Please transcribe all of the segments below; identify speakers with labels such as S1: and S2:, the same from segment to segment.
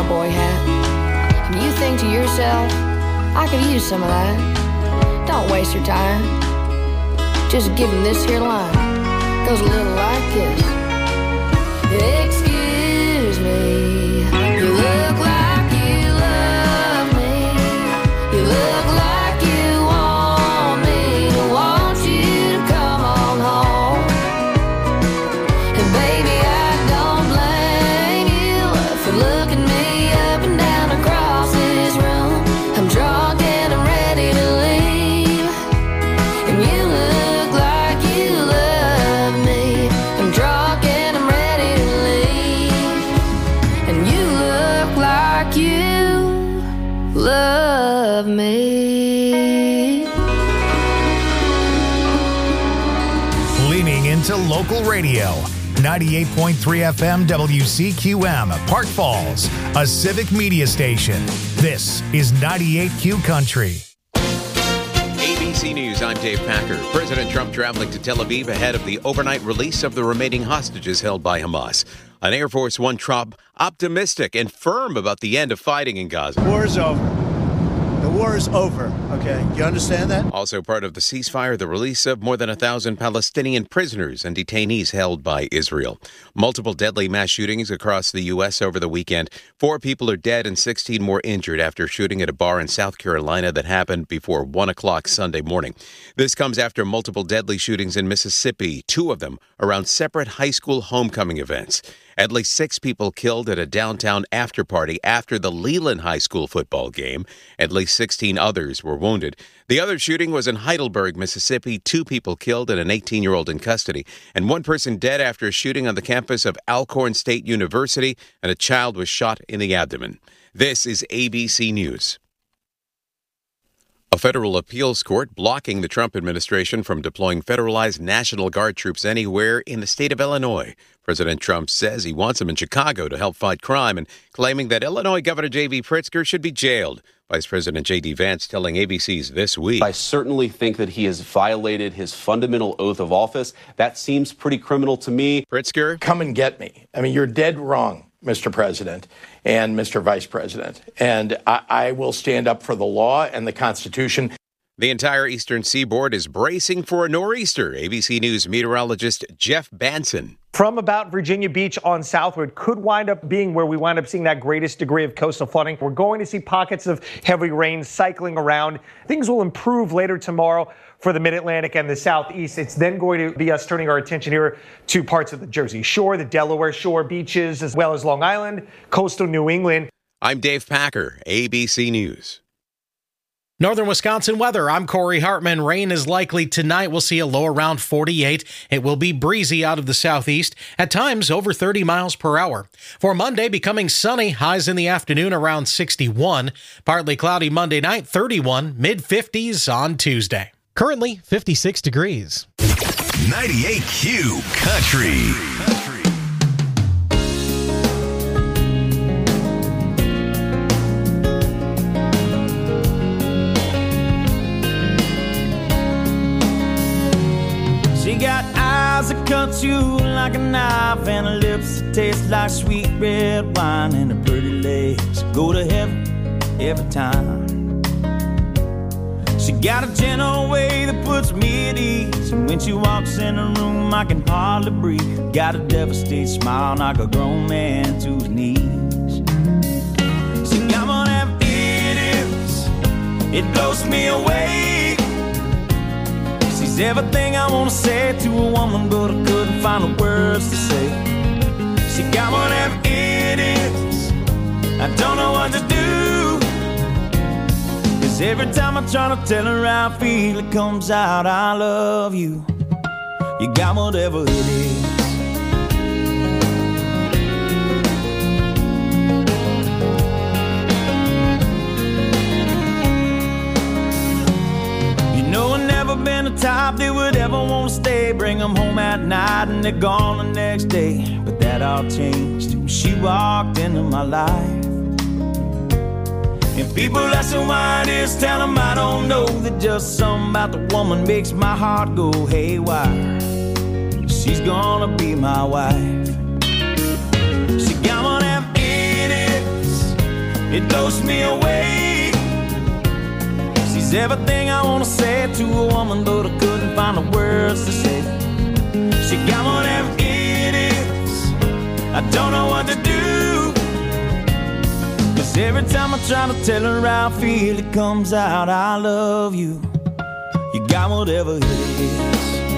S1: cowboy hat. And you think to yourself, I could use some of that. Don't waste your time. Just give him this here line. Goes a little like this. Excuse me, you look like you love me. You look like you want me to want you to come on home. And baby, I don't blame you for looking me up and down across this room. I'm drunk and I'm ready to leave. And you look like you love me. I'm drunk and I'm ready to leave. And you look like you love me.
S2: Leaning into local radio. 98.3 FM WCQM, Park Falls, a civic media station. This is 98Q Country.
S3: ABC News, I'm Dave Packer. President Trump traveling to Tel Aviv ahead of the overnight release of the remaining hostages held by Hamas. On Air Force One, Trump optimistic and firm about the end of fighting in Gaza.
S4: The war is over. The war is over, okay? You understand that?
S3: Also part of the ceasefire, the release of more than 1,000 Palestinian prisoners and detainees held by Israel. Multiple deadly mass shootings across the U.S. over the weekend. 4 people are dead and 16 more injured after shooting at a bar in South Carolina that happened before 1 o'clock Sunday morning. This comes after multiple deadly shootings in Mississippi, 2 of them around separate high school homecoming events. At least 6 people killed at a downtown after-party after the Leland High School football game. At least 16 others were wounded. The other shooting was in Heidelberg, Mississippi. 2 people killed and an 18-year-old in custody. And 1 person dead after a shooting on the campus of Alcorn State University, and a child was shot in the abdomen. This is ABC News. A federal appeals court blocking the Trump administration from deploying federalized National Guard troops anywhere in the state of Illinois. President Trump says he wants them in Chicago to help fight crime and claiming that Illinois Governor J.B. Pritzker should be jailed. Vice President J.D. Vance telling ABC's This Week.
S5: I certainly think that he has violated his fundamental oath of office. That seems pretty criminal to me.
S3: Pritzker.
S6: Come and get me. I mean, you're dead wrong, Mr. President and Mr. Vice President. And I will stand up for the law and the Constitution.
S3: The entire eastern seaboard is bracing for a nor'easter. ABC News meteorologist Jeff Banson.
S7: From about Virginia Beach on southward could wind up being where we wind up seeing that greatest degree of coastal flooding. We're going to see pockets of heavy rain cycling around. Things will improve later tomorrow for the Mid-Atlantic and the Southeast. It's then going to be us turning our attention here to parts of the Jersey Shore, the Delaware Shore beaches, as well as Long Island, coastal New England.
S3: I'm Dave Packer, ABC News.
S8: Northern Wisconsin weather. I'm Corey Hartman. Rain is likely tonight. We'll see a low around 48. It will be breezy out of the southeast, at times over 30 miles per hour. For Monday, becoming sunny, highs in the afternoon around 61. Partly cloudy Monday night, 31, mid-50s on Tuesday. Currently 56 degrees.
S2: 98Q Country.
S9: She got eyes that cut you like a knife and her lips that taste like sweet red wine and her pretty legs go to heaven every time. She got a gentle way that puts me at ease, and when she walks in the room I can hardly breathe. Got a devastated smile, knock a grown man to his knees. She got one of them idiots, it blows me away. She's everything I want to say to a woman, but I couldn't find the words to say. She got one of them idiots, I don't know what to do. Cause every time I try to tell her how I feel, it comes out, I love you. You got whatever it is. You know I've never been the type that would ever want to stay. Bring them home at night and they're gone the next day. But that all changed when she walked into my life. And people asking why it is, tell them I don't know. That just something about the woman makes my heart go haywire. She's gonna be my wife. She got one of them idiots, it blows me away. She's everything I want to say to a woman, but I couldn't find the words to say. She got whatever it is, I don't know what to do. 'Cause every time I try to tell her how I feel, it comes out, I love you. You got whatever it is.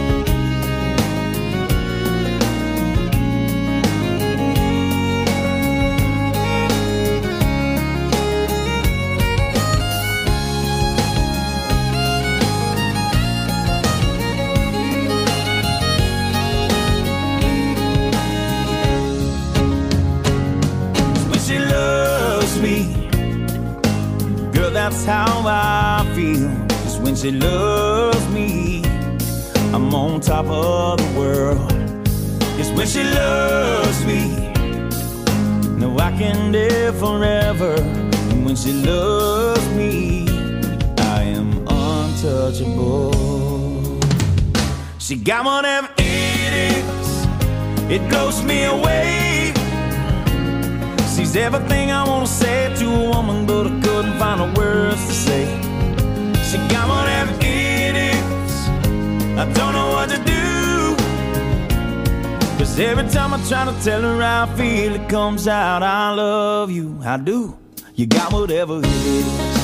S9: That's how I feel. 'Cause when she loves me, I'm on top of the world. 'Cause when she loves me, no, I can live forever. And when she loves me, I am untouchable. She got whatever it is, it blows me away. She's everything I want to say to a woman, but I couldn't find the words to say. She got whatever it is, I don't know what to do. 'Cause every time I try to tell her how I feel, it comes out, I love you, I do. You got whatever it is.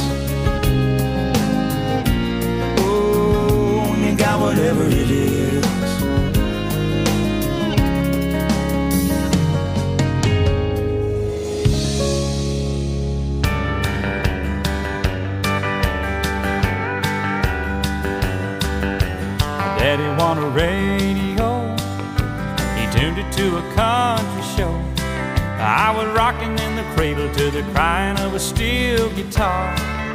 S9: Oh, you got whatever it is. Daddy won a radio, he tuned it to a country show. I was rocking in the cradle to the crying of a steel guitar.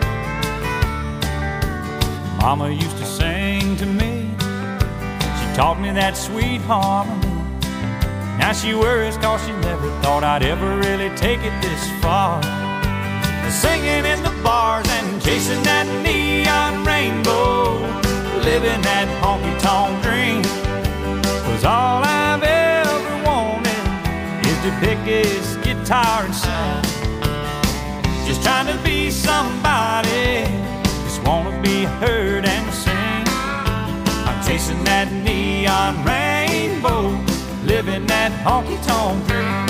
S9: Mama used to sing to me, she taught me that sweet harmony. Now she worries 'cause she never thought I'd ever really take it this far. Singing in the bars and chasing that neon rainbow, living that honky-tonk dream. 'Cause all I've ever wanted is to pick his guitar and sing. Just trying to be somebody, just wanna be heard and sing. I'm chasing that neon rainbow, living that honky-tonk dream.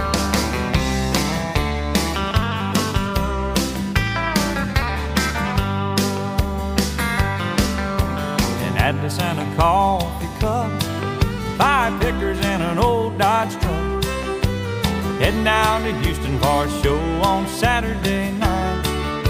S9: Atlas and a coffee cup, 5 pickers and an old Dodge truck, heading down to Houston for a show on Saturday night.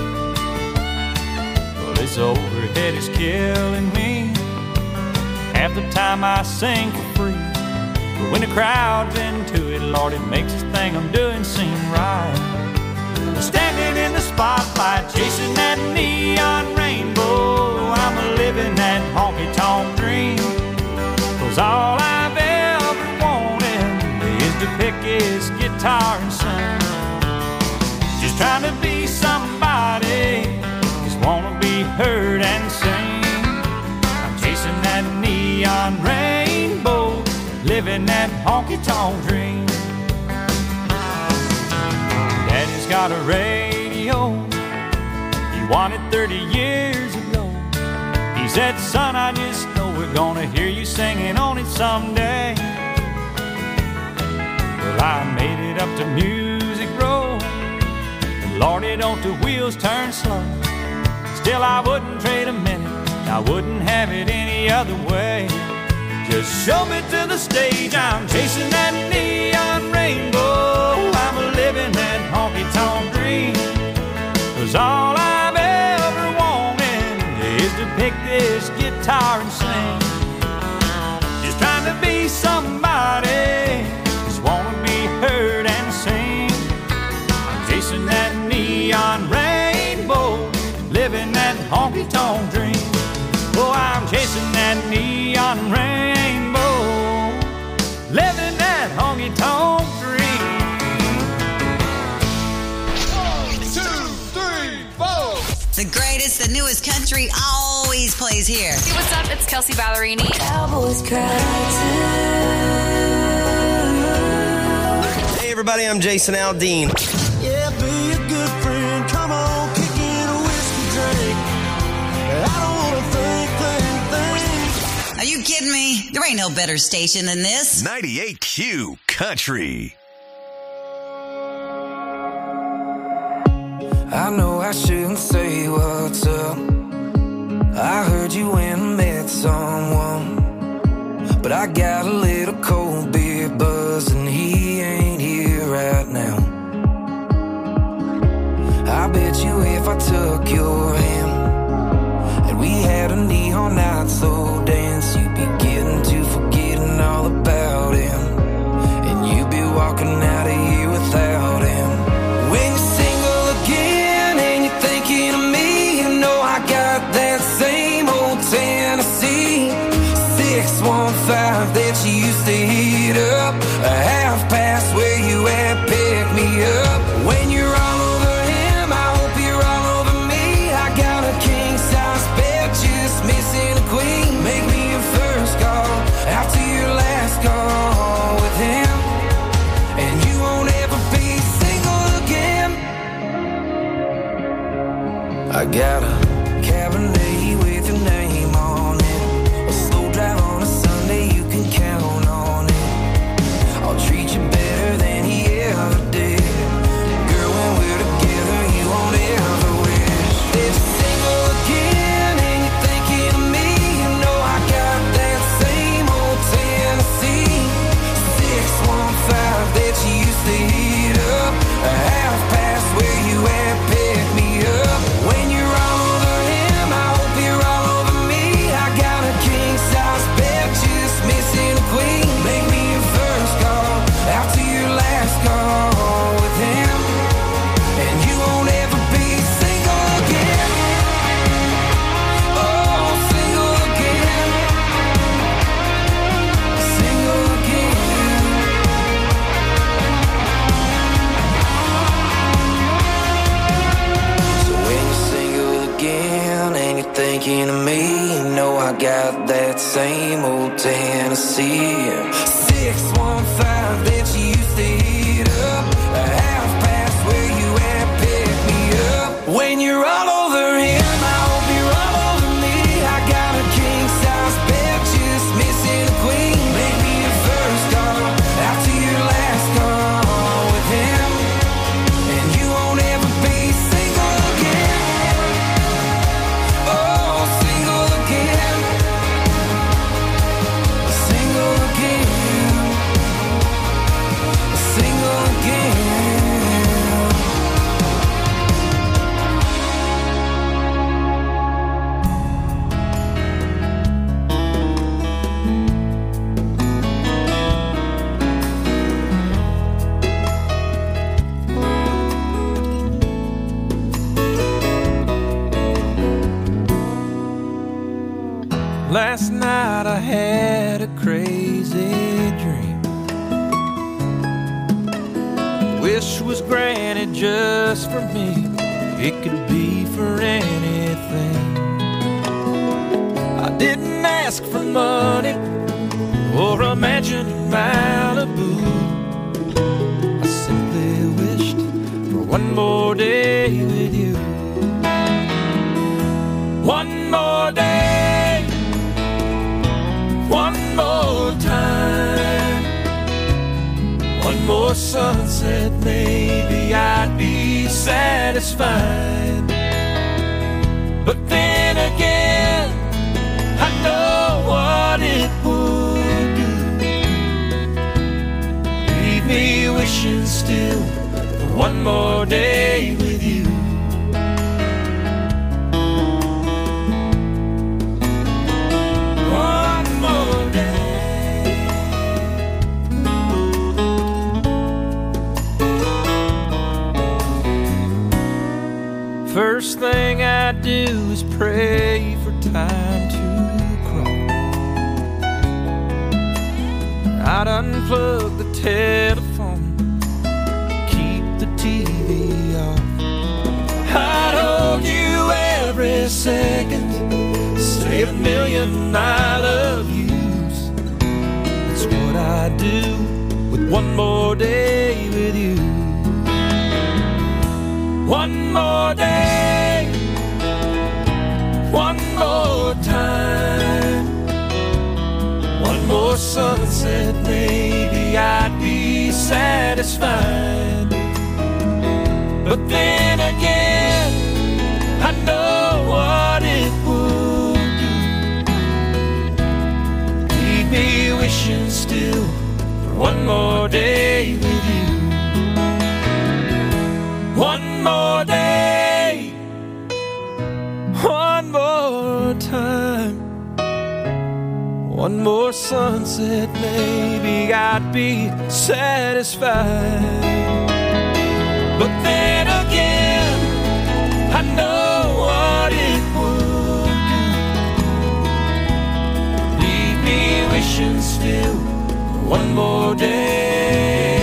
S9: Well, this overhead is killing me. Half the time I sing for free, but when the crowd's into it, Lord, it makes this thing I'm doing seem right. Standing in the spotlight, chasing that neon rainbow, I'm a living that honky-tonk dream. 'Cause all I've ever wanted is to pick his guitar and sing. Just trying to be somebody, just wanna be heard and sing. I'm chasing that neon rainbow, living that honky-tonk dream. Daddy's got a radio, he won it 30 years ago. He said, son, I just know we're gonna hear you singing on it someday. Well, I made it up to Music Row, and Lordy, don't the wheels turn slow. Still, I wouldn't trade a minute, I wouldn't have it any other way. Just show me to the stage, I'm chasing that neon rainbow, I'm a living that honky-tonk dream. 'Cause all I've ever wanted is to pick this guitar and sing. Just trying to be somebody, just wanna be heard and sing. I'm chasing that neon rainbow, living that honky-tonk dream. Oh, I'm chasing that neon rainbow, living that honky-tonk dream.
S10: 1, 2, 3, 4.
S11: The greatest, the newest country always plays here.
S12: Hey, what's up? It's Kelsey Ballerini.
S1: Cowboys cry too.
S13: Hey everybody, I'm Jason Aldean.
S10: Yeah, be a good friend.
S11: ain't no better station than this.
S2: 98Q Country.
S13: I know I shouldn't say what's up. I heard you went and met someone, but I got a little cold beer buzz and he ain't here right now. I bet you if I took your hand and we had a neon night slow dance, you'd be getting to forgetting all about him, and you'd be walking out of here without him. When you're single again and you're thinking of me, you know I got that same old Tennessee 615 that you used to heat up, a half past where you at, pick me up. When you're all over him, I hope you're all over me. I got a king size bed, just missing a queen. Make me your first call after your last call with him, and you won't ever be single again. I got a Cabernet with your name on it, a slow drive on a Sunday, you can count on it. I'll treat you better than he ever did. Girl, when we're together, you won't ever wish that you're single again and you're thinking of me. You know I got that same old Tennessee 615 that you used to heat up, a half past where you at, pick me up. When you're all over him, I hope you're all over me. I got a king size bed, just missing a queen. Make me your first call after your last call with him, and you won't ever be single again. Oh, single again. Single again. So when you're single again and you're thinking of me, you know I got that same old Tennessee 615 that you used to heat up, a half past where you at, pick me up. When you're all over him, I hope you're all over me. I got a king size bed, just missing a queen. Make me your first call after your last call with him, and you won't ever be single again. Oh, single again. Single again. Single again.
S14: Last night I had a crazy dream. Wish was granted just for me. It could be for anything. I didn't ask for money or a mansion in Malibu. I simply wished for one more day with you. One more day, one more time, one more sunset, maybe I'd be satisfied. But then again, I know what it would do. Leave me wishing still for one more day with you. First thing I do is pray for time to crawl. I'd unplug the telephone, keep the TV off. I'd hold you every second, say a million I love yous. That's what I do with one more day with you. One more day, one more time, one more sunset, maybe I'd be satisfied. But then again, I know what it would do. Leave me wishing still for one more day with you. One more day, one more time, one more sunset, maybe I'd be satisfied. But then again, I know what it would do. Leave me wishing still for one more day.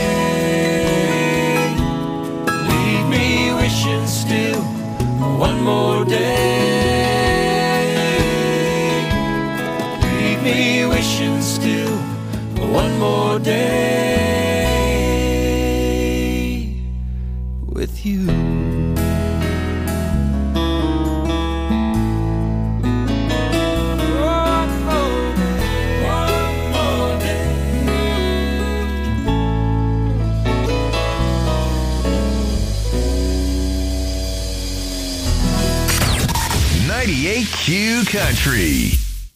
S14: Leave me wishing still for one more day. Leave me wishing still for one more day with you.
S2: Q Country.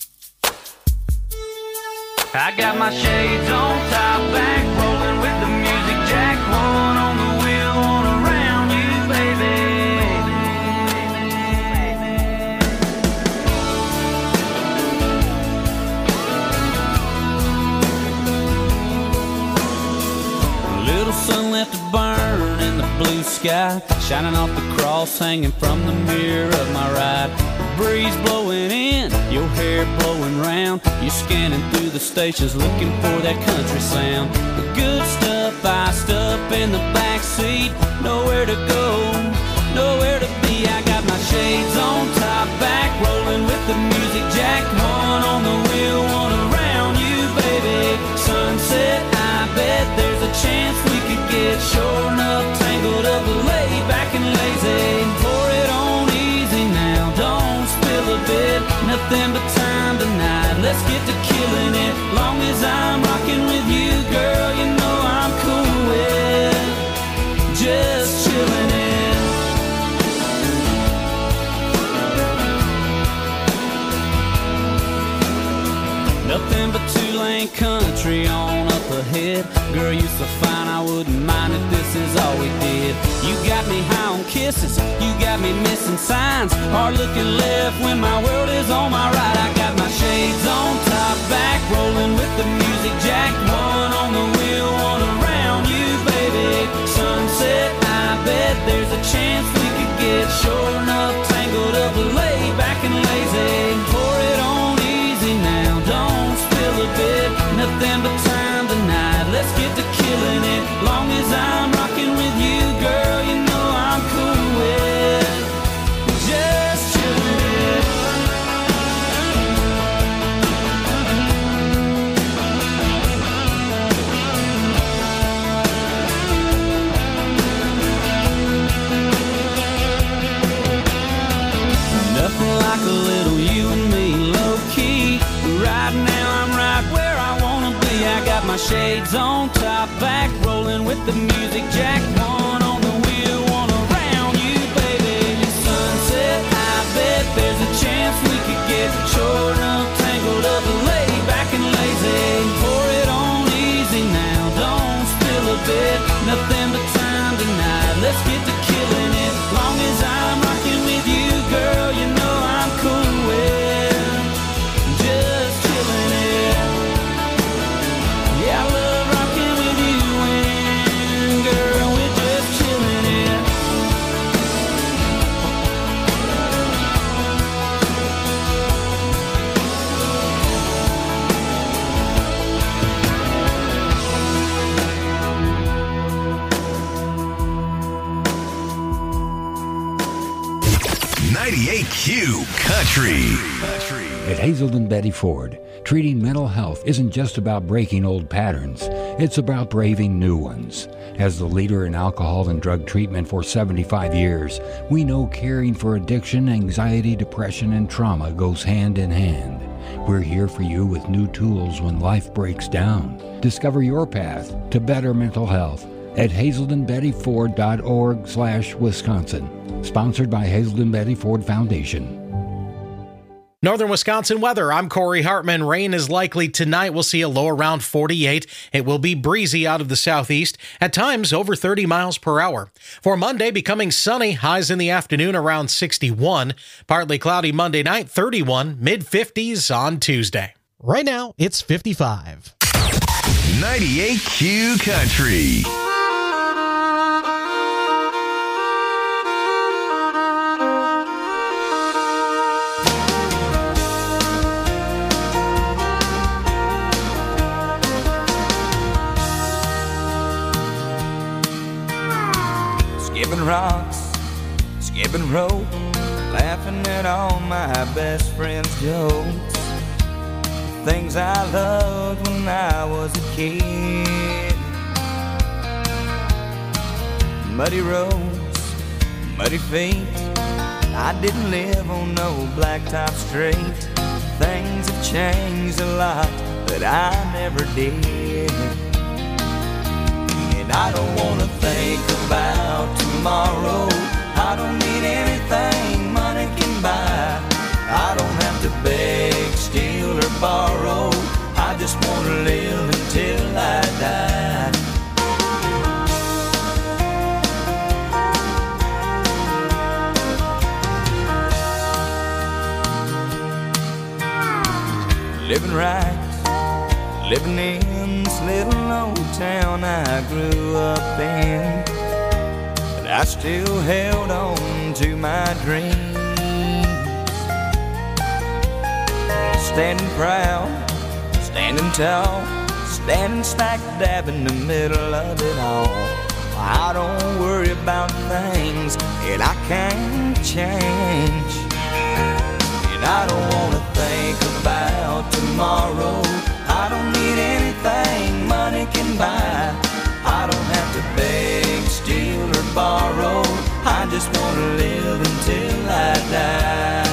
S9: I got my shades on, top back, rolling with the music jack, one on the wheel, one around you, baby. A little sun left to burn in the blue sky, shining off the cross hanging from the mirror of my ride. Breeze blowing in, your hair blowing round. You're scanning through the stations looking for that country sound. The good stuff iced up in the back seat. Nowhere to go, nowhere to be. I got my shades on, top back, rolling with the music jack. One on the wheel, one around you, baby. Sunset, I bet there's a chance we could get sure enough tangled up, laid back and lazy. Pour it on easy now, don't a bit, nothing but time tonight. Let's get to killing it. Long as I'm rocking with you, girl, you know I'm cool with just chilling it. Nothing but two-lane country on up ahead. Girl, you so fine, I wouldn't mind if this is all we did. You got me high on kisses, you got me missing signs. Hard looking left when my world is on my right. I got my shades on, top back, rolling with the music jack. One on the wheel, one around you, baby. Sunset, I bet there's a chance we could get sure enough tangled up, laid back and lazy. Pour it on easy now, don't spill a bit. Nothing but time tonight. Let's get to killing it. Long as I'm rocking with you, girl, you know I'm cool with just chilling it. Nothing like a little you and me, low key. Right now I'm right where I wanna be. I got my shades on, top back, rolling with the music jack. One on the wheel, one around you, baby. Sunset, I bet there's a chance we could get sure enough tangled up, laid back and lazy. Pour it on easy now, don't spill a bit. Nothing but time tonight. Let's get to killing it. Long as I'm rocking with you, girl, you know I'm cool with just chilling it. Yeah, I love rocking with you, and girl, we're just chilling.
S2: 98Q Country.
S15: At Hazelden Betty Ford, treating mental health isn't just about breaking old patterns. It's about braving new ones. As the leader in alcohol and drug treatment for 75 years, we know caring for addiction, anxiety, depression, and trauma goes hand in hand. We're here for you with new tools when life breaks down. Discover your path to better mental health at hazeldenbettyford.org/Wisconsin. Sponsored by Hazelden Betty Ford Foundation.
S8: Northern Wisconsin weather. I'm Corey Hartman. Rain is likely tonight. We'll see a low around 48. It will be breezy out of the southeast, at times over 30 miles per hour. For Monday, becoming sunny, highs in the afternoon around 61. Partly cloudy Monday night, 31, mid-50s on Tuesday. Right now, it's 55.
S2: 98Q Country.
S14: Skipping rocks, skipping rope, laughing at all my best friends' jokes. Things I loved when I was a kid. Muddy roads, muddy feet. I didn't live on no blacktop street. Things have changed a lot, but I never did. And I don't wanna think about tomorrow. I don't need anything money can buy. I don't have to beg, steal, or borrow. I just wanna live until I die. Living right, living in this little old town I grew up in, but I still held on to my dreams. Standing proud, standing tall, standing smack dab in the middle of it all. I don't worry about things that I can't change. And I don't wanna think about tomorrow. I don't need anything money can buy. I don't have to beg, steal, or borrow. I just wanna live until I die.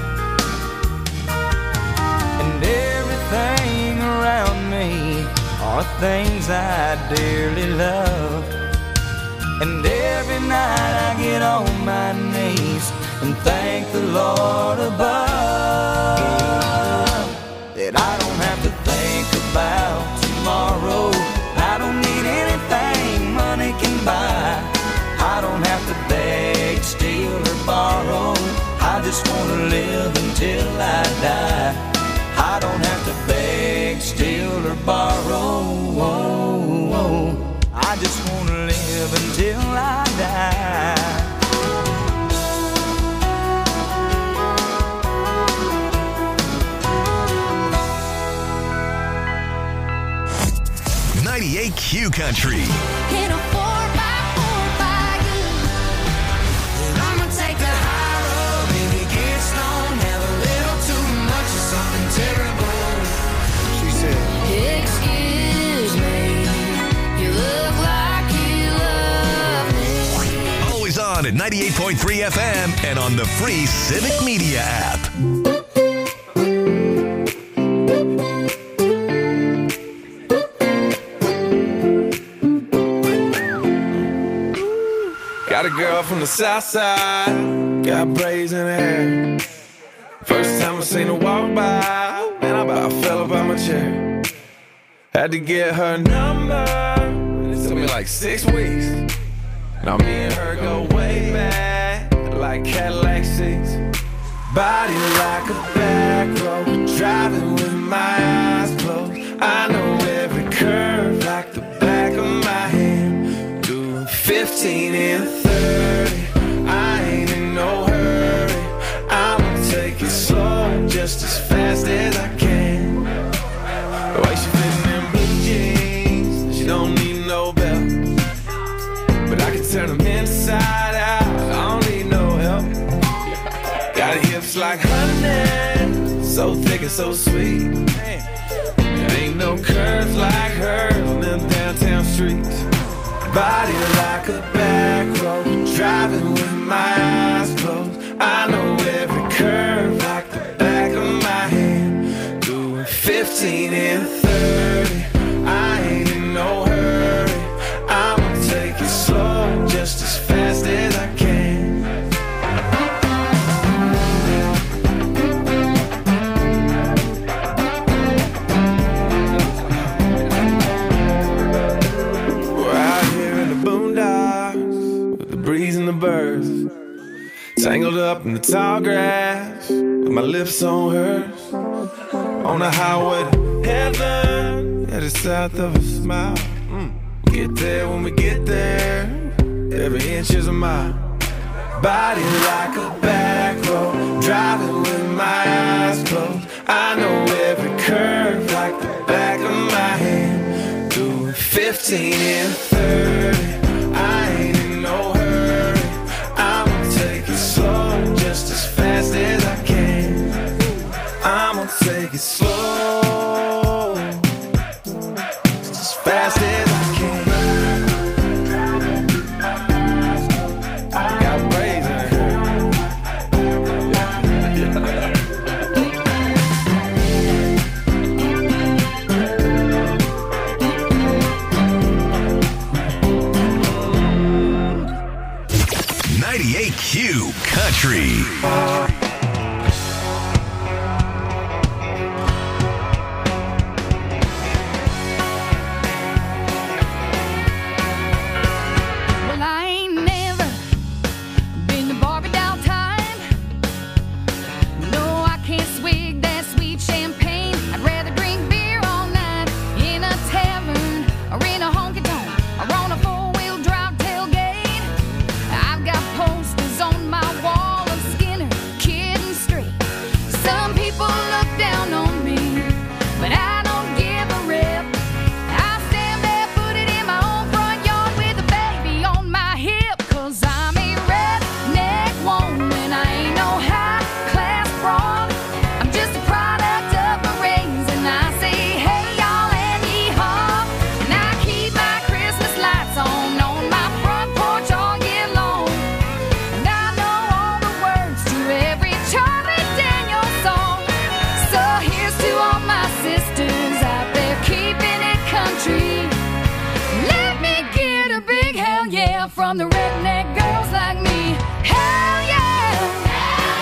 S14: And everything around me are things I dearly love. And every night I get on my knees and thank the Lord above that I don't have to think about tomorrow. I don't need anything money can buy. I don't have to beg, steal, or borrow. I just wanna live until I die. I don't have to beg, steal, or borrow. I just wanna live until I die.
S2: 98Q Country.
S1: In a 4x4 by you. And I'ma take the high road, maybe get stoned, have a little too much of something terrible.
S4: She said,
S1: Excuse me, you look like you love me.
S2: Always on at 98.3 FM and on the free Civic Media app.
S14: Got a girl from the south side, got braids in her hair. First time I seen her walk by, man, I about fell up out my chair. Had to get her number, it took me like 6 weeks. Now me and her go way back, like Cadillac seats. Body like a back road, driving with my eyes closed. I know every curve like the back of my hand. Doing 15 and 30, I ain't in no hurry. I'ma take it slow, just as fast as I can. The way she fitting in blue jeans, she don't need no belt. But I can turn them inside out, I don't need no help. Got hips like honey, so thick and so sweet. There ain't no curves like hers on them downtown streets. Body like a back road, driving with my eyes closed. I know every curve like the back of my hand. Doing 15 and 30, I ain't in no hurry. I'ma take it slow, just as fast as I can. Breeze and the birds, tangled up in the tall grass, with my lips on hers, on the highway to heaven, headed south of a smile. We get there when we get there, every inch is a mile. Body like a back road, driving with my eyes closed. I know every curve like the back of my hand. Doing 15 and 30, I ain't in no hurry. I'ma take it slow, just as fast as I can. I'ma take it slow, just as fast as I can. I got brains in
S2: Q Country.
S1: From the redneck girls like me, hell yeah, hell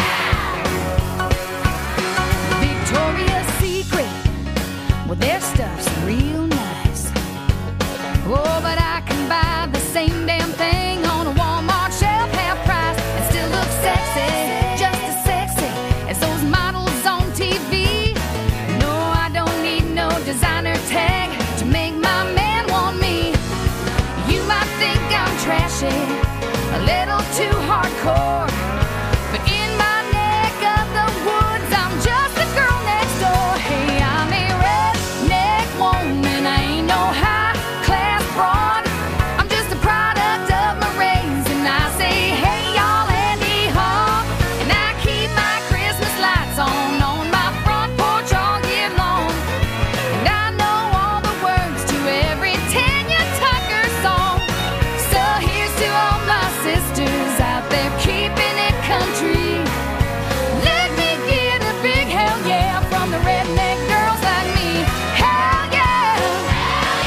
S1: yeah. Victoria's Secret, well their stuff's real nice. Oh, but I can buy the same damn thing on a Walmart shelf, half price, and still look sexy, just as sexy as those models on TV. No, I don't need no designer tag to make my man want me. You might think I'm trashy, a little too hardcore, but in my neck of the woods, I'm just a girl next door. Hey, I'm a redneck woman, I ain't no high-class broad. I'm just a product of my raising. I say, hey, y'all, and hee-haw, and I keep my Christmas lights on my front porch all year long. And I know all the words to every Tanya Tucker song. So here's to all my sisters out there keeping it country. Let me get a big hell yeah from the redneck girls like me. Hell yeah, hell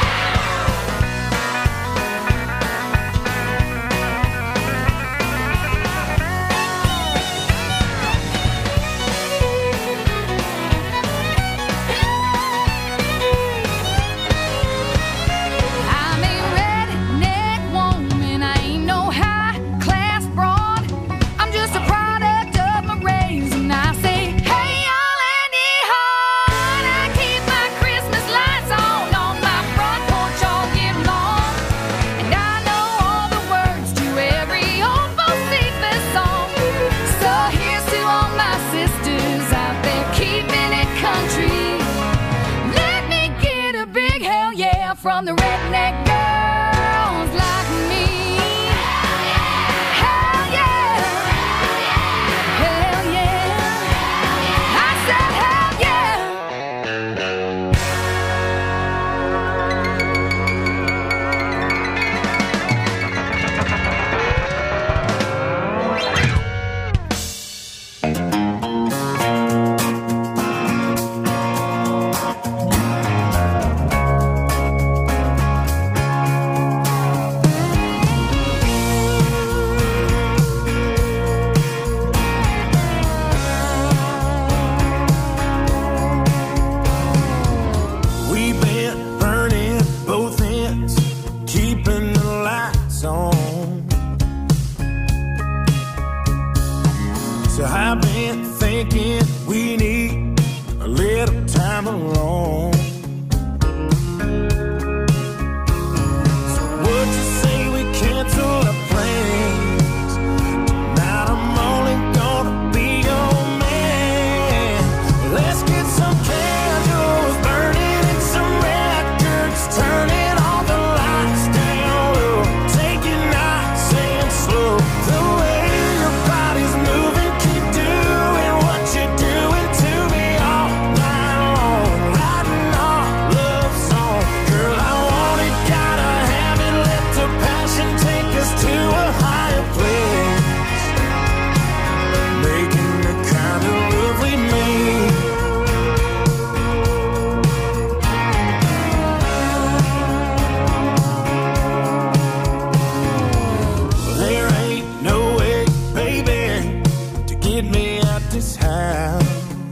S1: I'm a redneck woman, I ain't no high-class broad. I'm just a product of my raising. I say, hey, y'all, and hee-haw, and I keep my Christmas lights on my front porch all year long. And I know all the words to every old Bocephus song. So here's to all my sisters out there keeping it country. Let me get a big hell yeah from the redneck girls like me. Hell yeah, hell
S14: So I've been thinking we need a little time alone. So would you say we cancel our plans? Tonight I'm only gonna be your man. Let's get some candles burning and some records turning, all the lights down low. Take it nice and slow. The way your body's moving, keep doing what you're doing to me all night long. Writing our love song. Girl, I want it, gotta have it. Let the passion take us to a higher place. Making the kind of love we made. There ain't no way, baby, to get me out this house.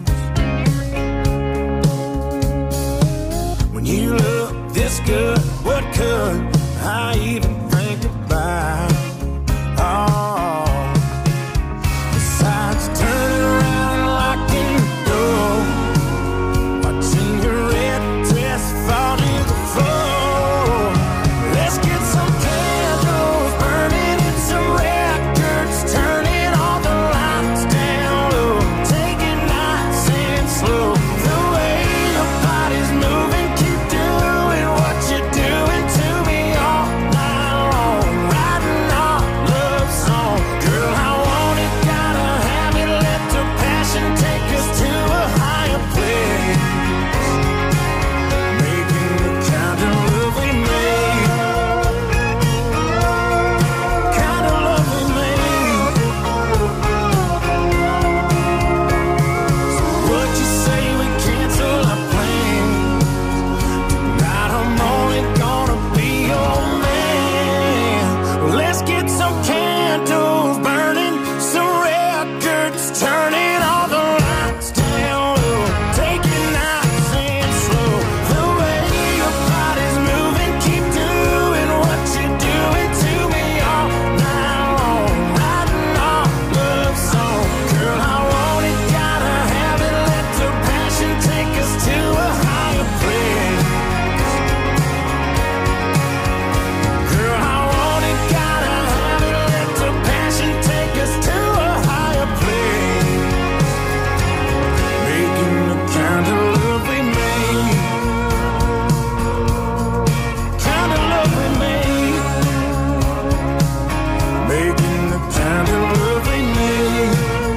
S14: When you look this good, what could I even think about? Oh, besides turning around and locking the door, watching your red dress fall to the floor. Let's get some candles burning and some records turning, all the lights down low. Take it nice and slow. The way your body's moving, keep doing what you're doing to me all night long. Writing our love song. Girl, I want it, gotta have it. Let the passion take us to a higher place. Making the kind of love we made. Kind of love we made. So what you say we cancel our plans? Tonight I'm only gonna be your man. Let's get some candles burning, some records turning, all the lights down low. Take it nice and slow. The way your body's moving, keep doing what you're doing to me all night long. Writing our love song. Girl, I want it, gotta have it. Let the passion take us to a higher place. Girl, I want it, gotta have it. Let the passion take us to a higher place. Making the kind of love we made. Kind of love we made. Making the kind of love we made.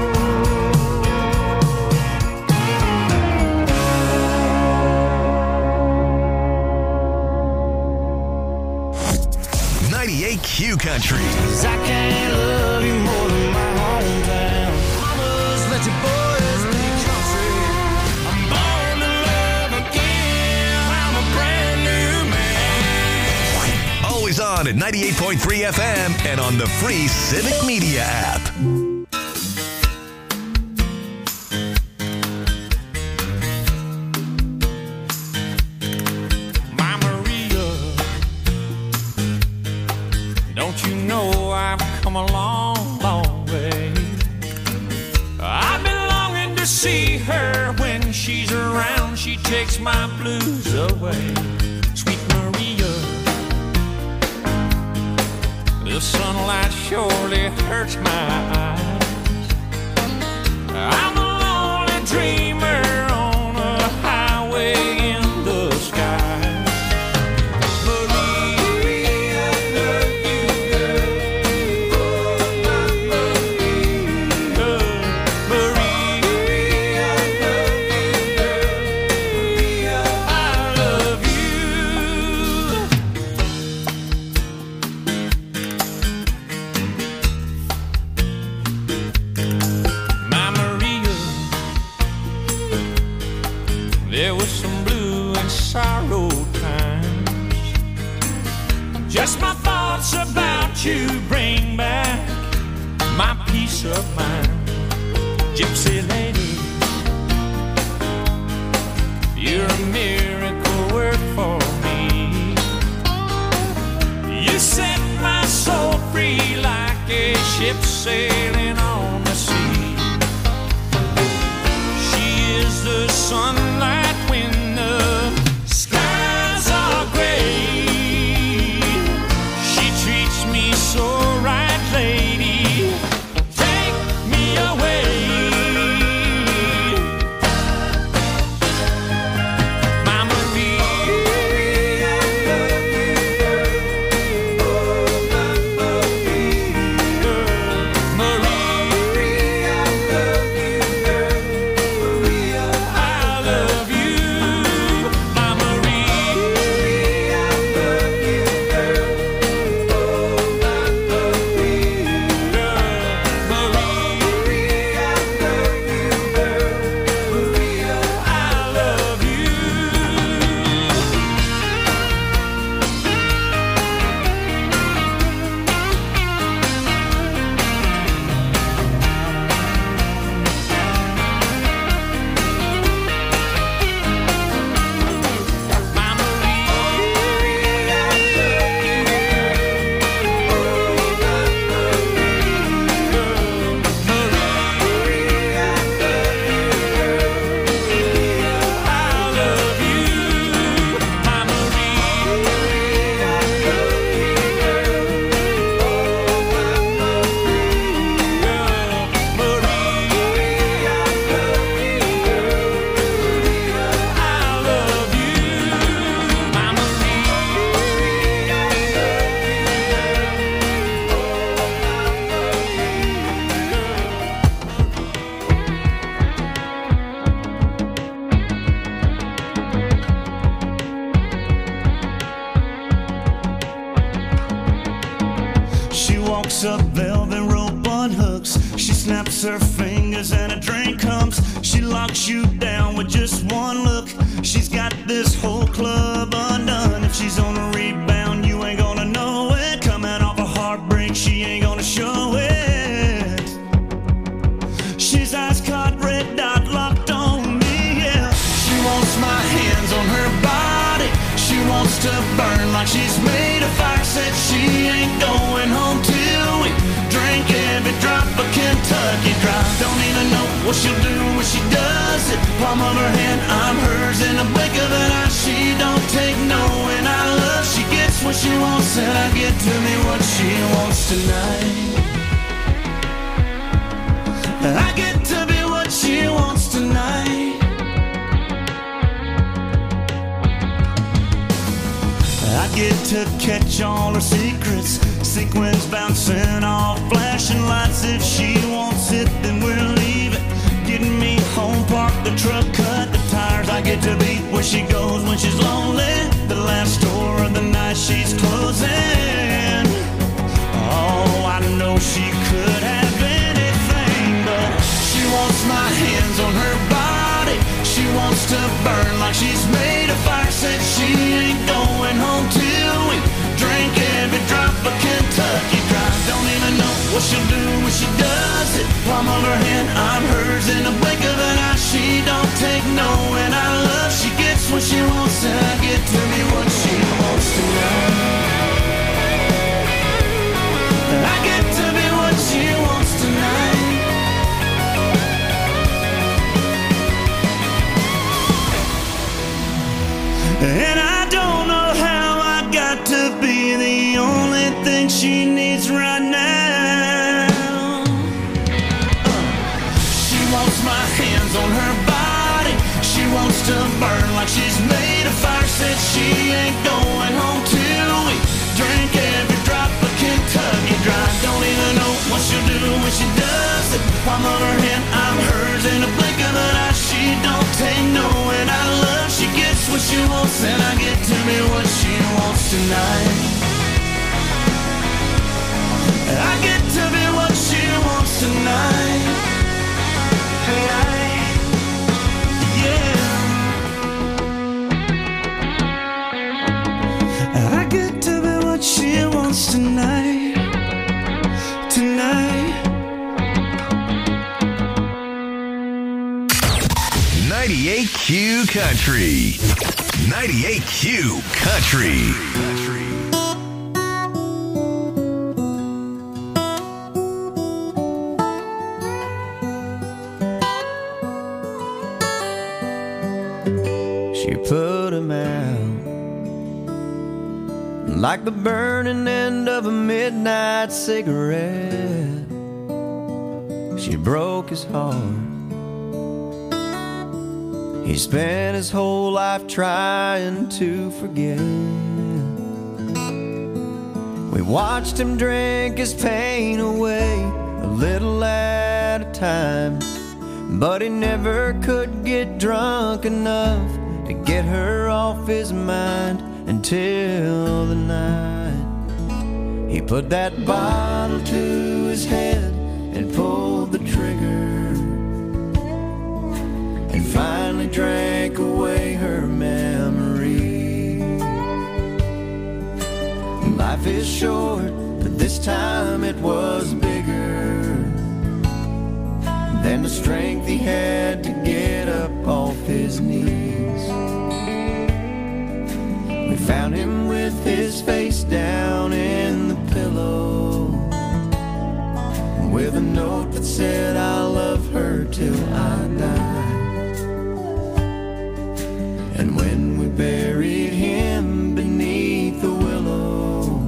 S2: 98 Q Country.
S14: 'Cause I can't love you more than my hometown. Mamas, let your boys be country. I'm born to love again. I'm a brand new man.
S2: Always on at 98.3 FM and on the free Civic Media app.
S14: My Maria, don't you know I've come a long, long way? I've been longing to see her. When she's around, she takes my blues away. Sweet Maria, the sunlight surely hurts my eyes. I'm a lonely dreamer on a highway in the sky. Maria, I love you, girl. Oh, my Maria. Maria, I love you, girl. Maria, I love you. My Maria, there was some blue and sorrow times. Just my thoughts about you bring back my peace of mind. Gypsy lady, you're a miracle work for me. You set my soul free like a ship sailing on the sea. sunlight when the skies are gray. She treats me so right, lady. Take me away. A velvet rope on hooks. She snaps her fingers and a drink comes. She locks you down with just one look. She's got this whole club undone. If she's on a rebound, you ain't gonna know it. Coming off a heartbreak, she ain't gonna show it. She's ice caught, red dot locked on me, yeah. She wants my hands on her body. She wants to burn like she's made of fire. Said she ain't going home till we drink every drop of Kentucky Dry. Don't even know what she'll do when she does it. Palm of her hand, I'm hers in a blink of an eye. She don't take no, and I love. She gets what she wants, and I get to me what she wants tonight. I get to be what she wants tonight. I get to catch all her secrets. Sequins bouncing off flashing lights. If she wants it, then we'll leave it. Getting me home, park the truck, cut the tires. I get to be where she goes when she's lonely. The last store of the night she's closing. Oh, I know she could have anything, but she wants my hands on her body. She wants to burn like she's made of fire. Said she ain't going home till we drink every drop of Kentucky Dry. Don't even know what she'll do when she does it. Palm of her hand, I'm hers in a blink of an eye. She don't take no, and I love. She gets what she wants, and I get to me what she wants tonight. I get to be what she wants tonight. And I don't know how I got to be the only thing she needs right now. She wants my hands on her body. She wants to burn like she's made of fire. Said she ain't going home till we drink every drop of Kentucky Dry. Don't even know what she'll do when she does it. Palm of her hand, I'm hers in a blink of an eye. She don't take no, and I love. She gets what she wants, and I get to be what she wants tonight. I get to be what she wants tonight. Yeah. I get to be what she wants tonight. Tonight.
S2: 98Q Country. 98Q Country.
S14: She put him out like the burning end of a midnight cigarette. She broke his heart. He spent his whole life trying to forget. We watched him drink his pain away, a little at a time, but he never could get drunk enough to get her off his mind until the night he put that bottle to his head and pulled the trigger and finally drank away her memory. Life is short, but this time it was bigger than the strength he had to get up off his knees. We found him with his face down in the pillow, with a note that said, I'll love her till I die. And when we buried him beneath the willow,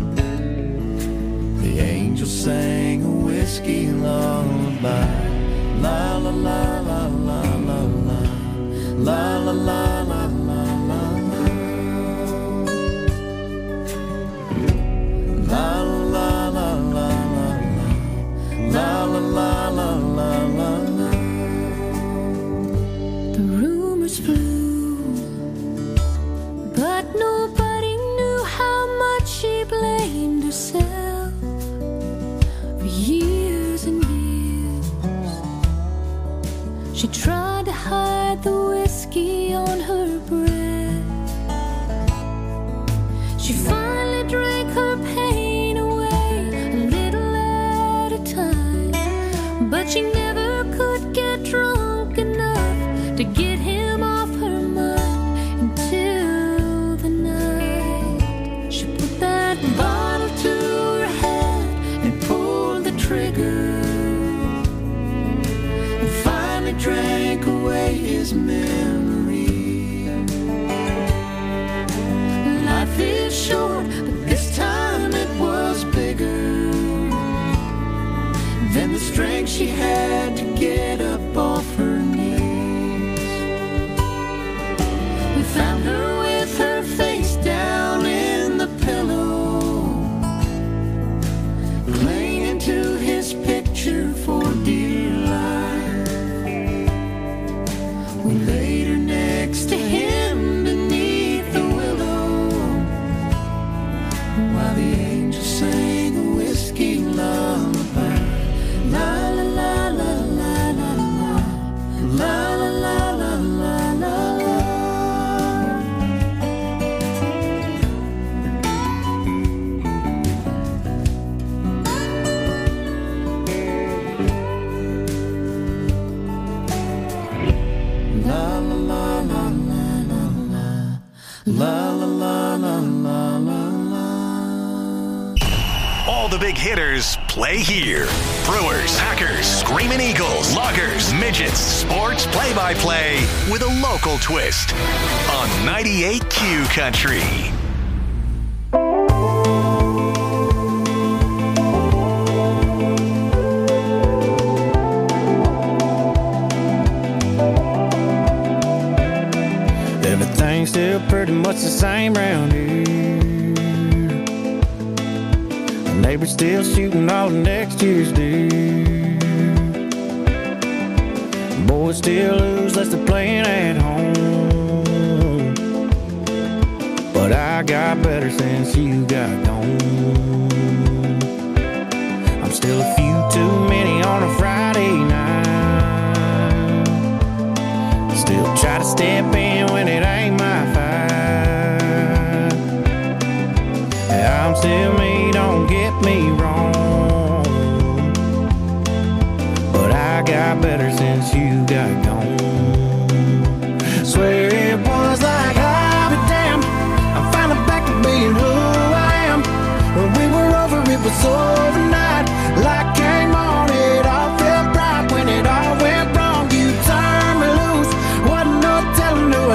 S14: the angel sang a whiskey lullaby. La la la la la la la, la la la la la la, la la la la la, la la la la la la.
S1: The rumors flew, but nobody knew how much she blamed herself for years and years. She tried to hide the whiskey on her breath. She finally drank her pain away, a little at a time, but she never could get drunk enough to get him off her mind until the night she put that bottle to her head and pulled the trigger and finally drank away his memory. Life is short, but this time it was bigger than the strength she had to get up off her knees. We found her with her face down in the pillow, clinging to his picture for dear life. We laid her next to him beneath the willow, while the angel sang a whiskey lullaby. La la la la la la la, la la la la la la la. La la la la la la la, la la la la la la la.
S2: All the big hitters play here. Brewers, Packers, Screaming Eagles, Loggers, Midgets, sports play-by-play with a local twist on 98Q Country.
S14: Everything's still pretty much the same round here. The neighbors still shooting all of next year's deer. Boys still lose unless they're playing at home. But I got better since you got gone. I'm still a few too many on a Friday night. Still try to step in when it ain't my fight. I'm still me, don't get me wrong, but I got better since you got gone. Swear it was like I'll be damned, I'm finally back to being who I am. When we were over, it was overnight. Light came on, it all felt right. When it all went wrong, you turned me loose. Wasn't no telling who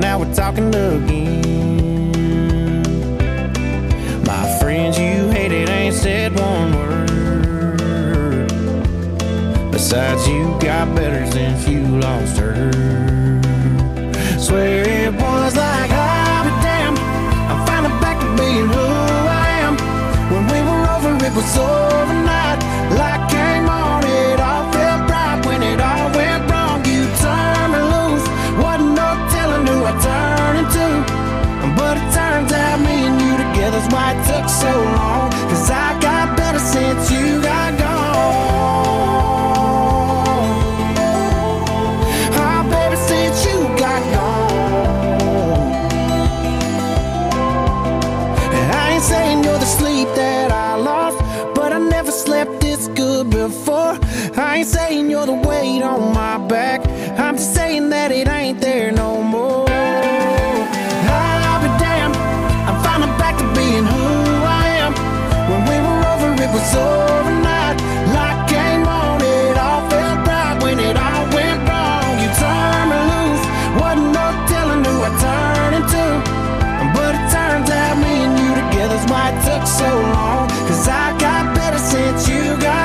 S14: now we're talking again. My friends you hated ain't said one word. Besides, you got better since you lost her. Swear it was like, I'll be damned, I'm finally back to being who I am. When we were over, it was overnight. Light came on, it all felt right. When it all went wrong, you turned me loose. Wasn't no telling who I turned into. But it turns out me and you together's why it took so long. 'Cause I got better since you got gone. Oh, baby, since you got gone. And I ain't saying you're the sleep that I lost, but I never slept this good before. I ain't saying you're the weight on my back, I'm just saying that it ain't there no more. I'll be damned, I'm finally back to being who I am. When we were over, it was overnight. Light came on, it all felt right. When it all went wrong, you turned me loose. Wasn't no telling who I turned into. But it turns out me and you together's why it took so long. 'Cause I got better since you got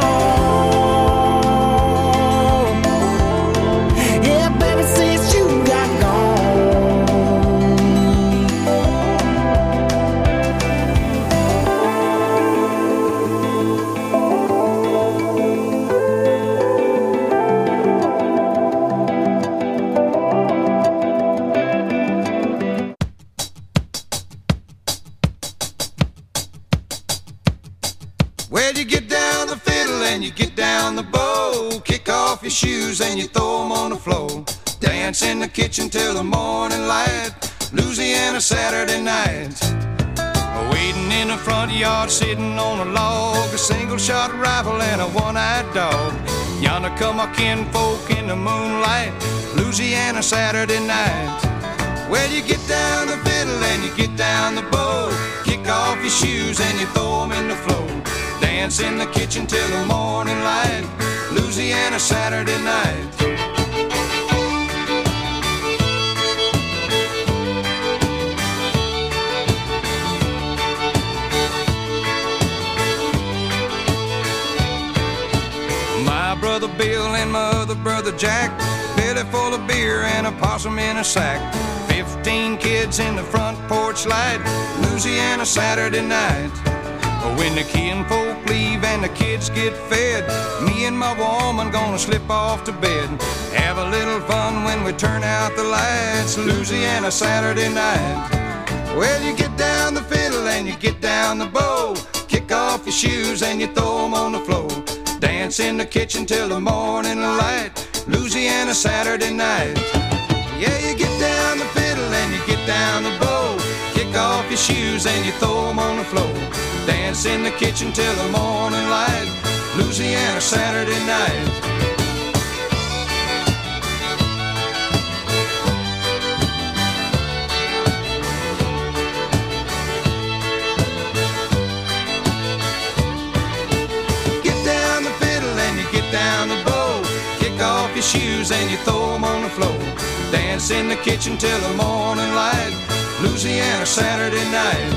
S14: gone. Yeah, baby, since you got gone.
S10: Well, you get down the fiddle and you get down the bow. Kick off your shoes and you throw them on the floor. Dance in the kitchen till the morning light. Louisiana Saturday night. Waiting in the front yard, sitting on a log. A single shot rifle and a one-eyed dog. Yonder come my kinfolk in the moonlight. Louisiana Saturday night. Well, you get down the fiddle and you get down the bow. Kick off your shoes and you throw them in the floor. Dance in the kitchen till the morning light. Louisiana Saturday night. My brother Bill and my other brother Jack, belly full of beer and a possum in a sack. 15 kids in the front porch light. Louisiana Saturday night. When the kinfolk leave and the kids get fed, me and my woman gonna slip off to bed. Have a little fun when we turn out the lights. Louisiana Saturday night. Well, you get down the fiddle and you get down the bow. Kick off your shoes and you throw them on the floor. Dance in the kitchen till the morning light. Louisiana Saturday night. Yeah, you get down the fiddle and you get down the bow. Kick off your shoes and you throw them on the floor. Dance in the kitchen till the morning light. Louisiana Saturday night. Get down the fiddle and you get down the bow. Kick off your shoes and you throw them on the floor. Dance in the kitchen till the morning light. Louisiana Saturday night.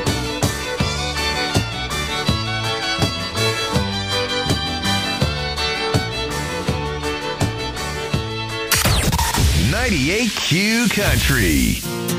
S2: 98Q Country.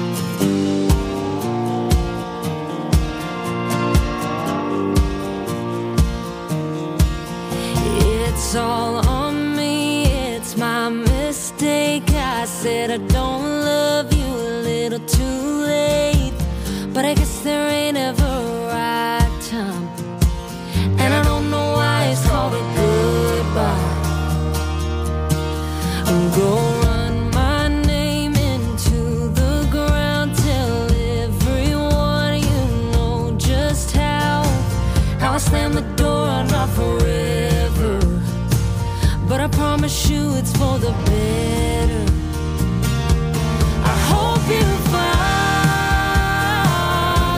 S1: It's all on me, it's my mistake. I said I don't love you a little too late, but I guess there ain't ever a right time, and I don't know why it's called a goodbye. I'm going run my name into the ground, tell everyone you know just how I slam the door, I'm not forever, but I promise you it's for the better. I hope you find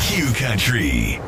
S2: Q Country.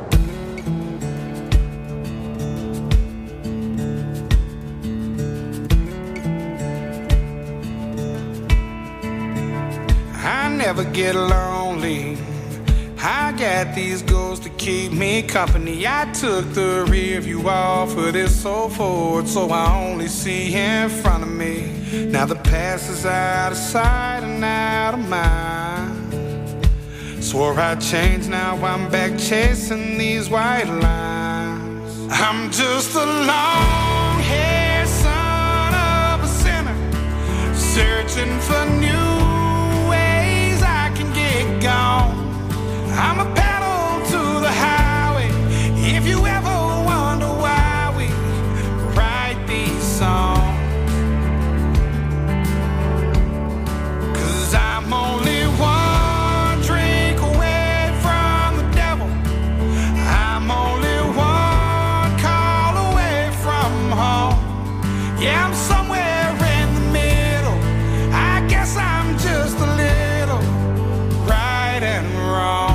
S10: I never get lonely. I got these goals to keep me company. I took the rear view off of this old Ford, so I only see in front of me. Now the past is out of sight and out of mind. Swore I'd change, now I'm back chasing these white lines. I'm just a long-haired son of a sinner, searching for new ways I can get gone. I'm a pedal to the highway. If you ever wonder why we write these songs, 'cause I'm only one drink away from the devil. I'm only one call away from home. Yeah, I'm somewhere in the middle. I guess I'm just a little right and wrong.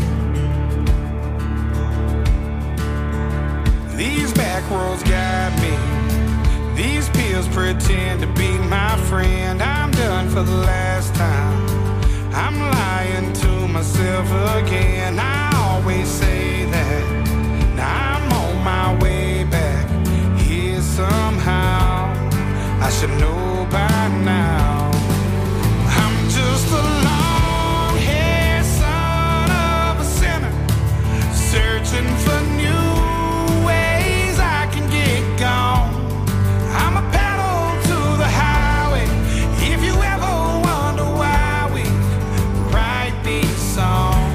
S10: These back roads got me. These pills pretend to be my friend. I'm done for the last time. I'm lying to myself again. I always say that. Now I'm on my way back here somehow. I should know by now. I'm just a long-haired son of a sinner, searching for new ways I can get gone. I'm a pedal to the highway. If you ever wonder why we write these songs,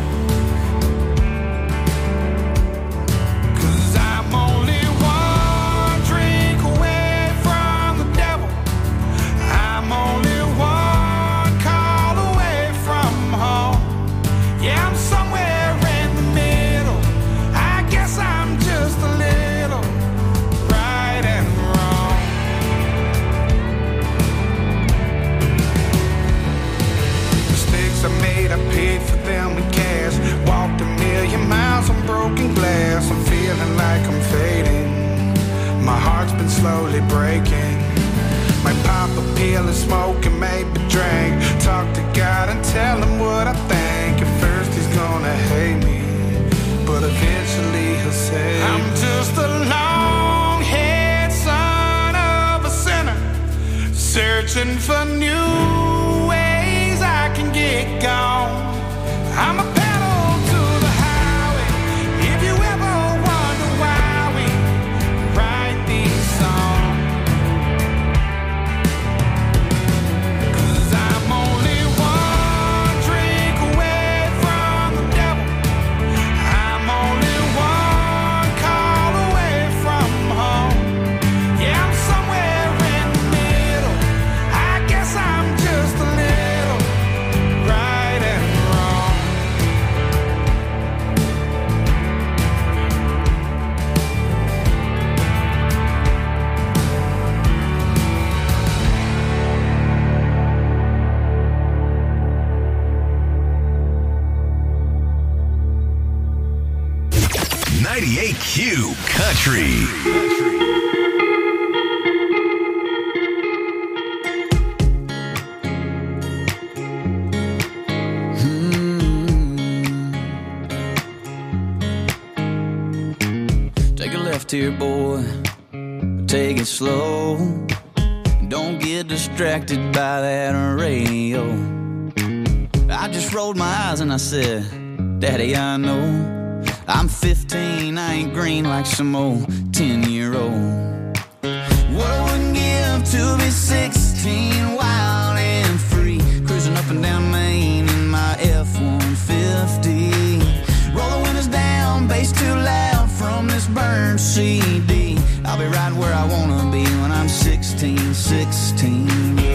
S10: 'cause I'm only one drink away from the devil. I'm only one call away from home. Yeah, I'm somewhere in the middle. I guess I'm just a little right and wrong. Mistakes I made, I paid for them with cash. Walked a million miles on broken glass. I'm feeling like I'm fading. My heart's been slowly breaking. Might pop a pill and smoke and maybe drink. Talk to God and tell him what I think. At first he's gonna hate me, but eventually he'll say, I'm just a long-haired son of a sinner, searching for new ways I can get gone. I'm a pedal to the highway. If you ever wonder why we write these songs, 'cause I'm only one drink away from the devil. I'm only one call away from home. Yeah, I'm somewhere in the middle. I guess I'm just a little right and wrong.
S2: Q Country.
S9: Take a left here, boy. Take it slow. Don't get distracted by that radio. I just rolled my eyes and I said, Daddy, I know I'm 15, I ain't green like some old 10-year-old. What I wouldn't give to be 16, wild and free, cruising up and down Main in my F-150. Roll the windows down, bass too loud from this burned CD. I'll be right where I wanna be when I'm 16. 16.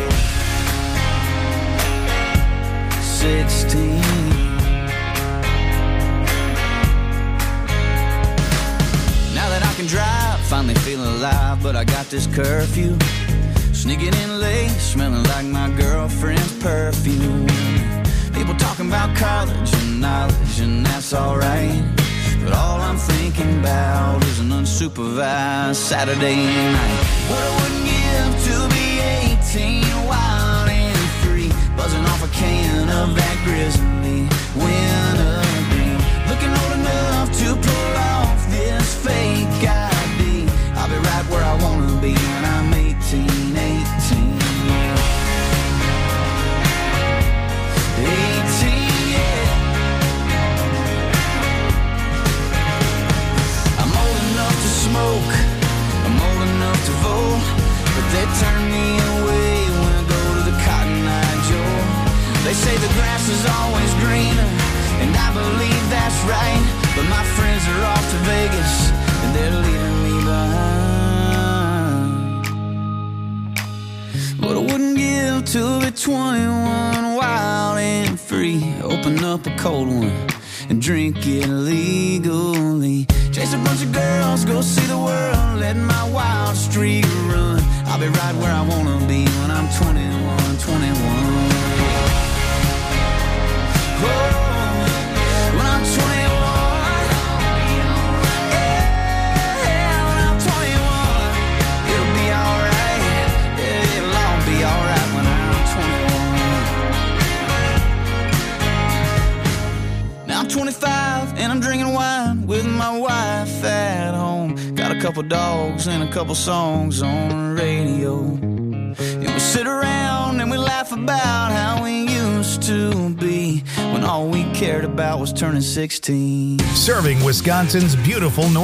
S9: Now that I can drive, finally feeling alive, but I got this curfew. Sneaking in late, smelling like my girlfriend's perfume. People talking about college and knowledge, and that's alright. But all I'm thinking about is an unsupervised Saturday night. What I wouldn't give to be 18, wild and free, buzzing off a can of that grizzly winter green. Looking old enough to pull off this fake ID. I'll be right where I wanna be when I'm 18, 18. 18, yeah. I'm old enough to smoke, I'm old enough to vote, but they turn me away when I go to the Cotton Eye Joe. They say the grass is always greener, and I believe that's right, but my friends are off to Vegas, and they're leaving me behind. But I wouldn't give to be 21, wild and free, open up a cold one and drink it legally. Chase a bunch of girls, go see the world, let my wild streak run. I'll be right where I wanna be when I'm 21, 21. Oh, when I'm 21, yeah, when I'm 21, it'll be alright, yeah, it'll all be alright when I'm 21. Now I'm 25 and I'm drinking wine with my wife at home. Got a couple dogs and a couple songs on the radio. And we sit around and we laugh about how we used to be when all we cared about was turning 16.
S16: Serving Wisconsin's beautiful North